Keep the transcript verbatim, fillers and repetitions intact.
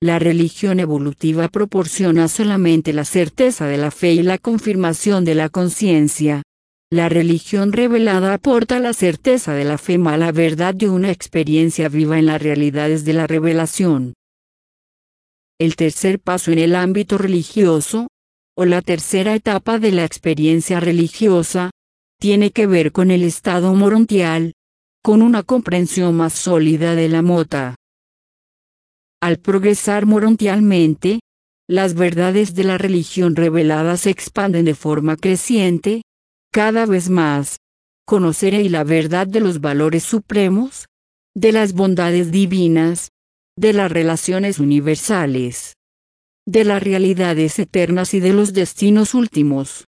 La religión evolutiva proporciona solamente la certeza de la fe y la confirmación de la conciencia. La religión revelada aporta la certeza de la fe más la verdad de una experiencia viva en las realidades de la revelación. El tercer paso en el ámbito religioso, o la tercera etapa de la experiencia religiosa, tiene que ver con el estado morontial, con una comprensión más sólida de la mota. Al progresar morontialmente, las verdades de la religión revelada se expanden de forma creciente, cada vez más. Conocer y la verdad de los valores supremos, de las bondades divinas, de las relaciones universales, de las realidades eternas y de los destinos últimos.